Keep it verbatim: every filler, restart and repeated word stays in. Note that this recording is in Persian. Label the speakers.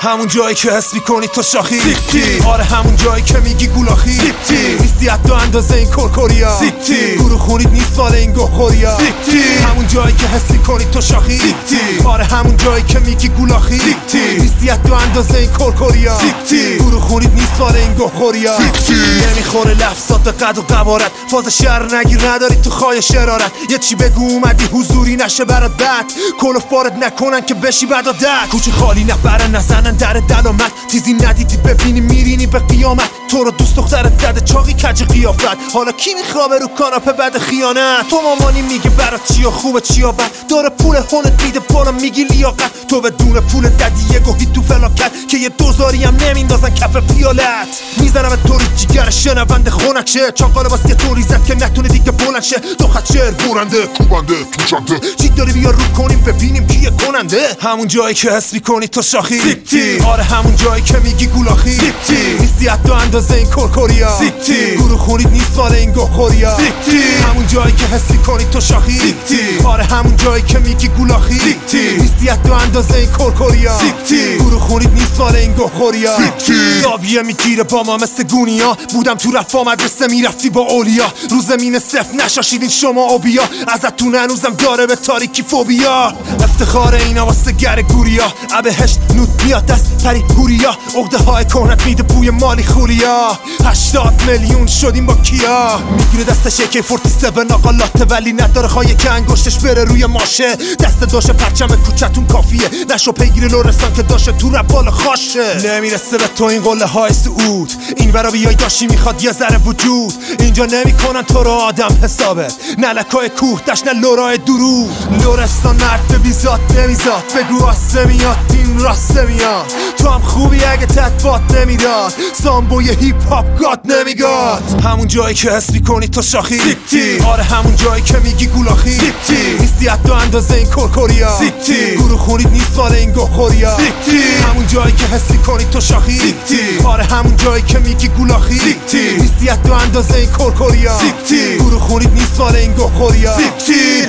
Speaker 1: همون جایی که حس میکنی تو شاخی سیکتی، آره همون جایی که میگی گولاخی سیکتی، نیستی حتی اندازه این کرکوریا سیکتی، گروه خونید نیست مال این گوخوریا سیکتی، همون جایی که حس میکنی تو شاخی سیکتی، آره همون جایی که میگی گولاخی سیکتی، نیستی حتی اندازه این کرکوریا سیکتی، گروه خونید نیست مال این گوخوریا سیکتی، نمیخوره لفظات به قد و قوارت، فاز شعر نگیر نداری تو خواهی شرارت، یه چی بگو اومدی حضوری نشه برات بد، کل و فارد نکنن که بشی بعد عادت، کوچه خالی نبرن نزنن در دلامت، تیزی ندیدی ببینی میرینی به قیامت، تو رو دوست دخترت زده چاقی کج قیافت، حالا کی میخوابه رو کاناپه بعد خیانت، تو مامانی میگه برات چیا خوبه چیا بد، داره پول هونت میده بالا میگی لیاقت، تو بدون پول ددی یه گوهی تو فلاکت که یه دوزاری هم نمیندازن کف پیالت، میزنم به طوری جیگر شنونده خونک شه، چاقاله واسه یه طوری زد که نتونه دیگه بلند شه، دو خط شعر برنده کوبنده توشنده، چی داری بیا رو کنیم ببینیم کیه کننده، همون جایی که حس میکنی تو شاخی سیکتی، آره همون جایی که میگی گولاخی سیکتی، نیستی حتی اندازه این کرکوریا سیکتی، گروه خونید نیست مال این گوخوریا سیکتی، همون جایی که حس میکنی تو شاخی سیکتی، آره همون جایی که میگی گولاخی سیکتی، نیستی حتی اندازه این کرکوریا سیکتی، گروه خونید نیست مال این گوخوریا سیکتی، زاویه میگیره با ما مثل گونیا، بودم تو رفا مدرسه میرفتی با اولیا، رو زمین صفر نشاشیدین شما اوبیا، ازتون هنوزم داره به تاریکی فوبیا، افتخار اینا واسه گر گوریا، ابهشت نوت میاد دست پری هوریا، عقده های کهنت میده بوی مالی خولیا، هشتاد میلیون شدیم با کیا، میگیره دستش یک چهل هفت ناقالاته ولی نداره خواهی که انگشتش بره روی ماشه، دست داشه پرچم کوچتون کافیه، نشو پیگیر لورستان که داشه تو رب بالا خاشه، نمیرسه به تو این قله های سعود، این برا بیای داشی میخواد یه ذره وجود، اینجا نمیکنن تو رو آدم حسابه، نه لکای کوه دشت نه لورای درود، لورستان مرد بیزاد نمیزاد، بگو آسه میاد این راسته میاد، تو هم خوبی اگه تطبات نمیداد، سامبوی هیپ هاپ گاد نمیگاد، همون جایی که حس میکنی تو شاخی سیکتی، آره همون جایی که میگی گولاخی سیکتی، نیستی حتی اندازه این کرکوریا سیکتی، گروه خونید نیست مال این گوخوریا سیکتی، همون جایی که حس میکنی تو شاخی سیکتی، آره همون جایی که میگی گولاخی سیکتی، نیستی حتی اندازه این کرکوریا سیکتی، گروه خونید نیست مال این گوخوریا سیکتی.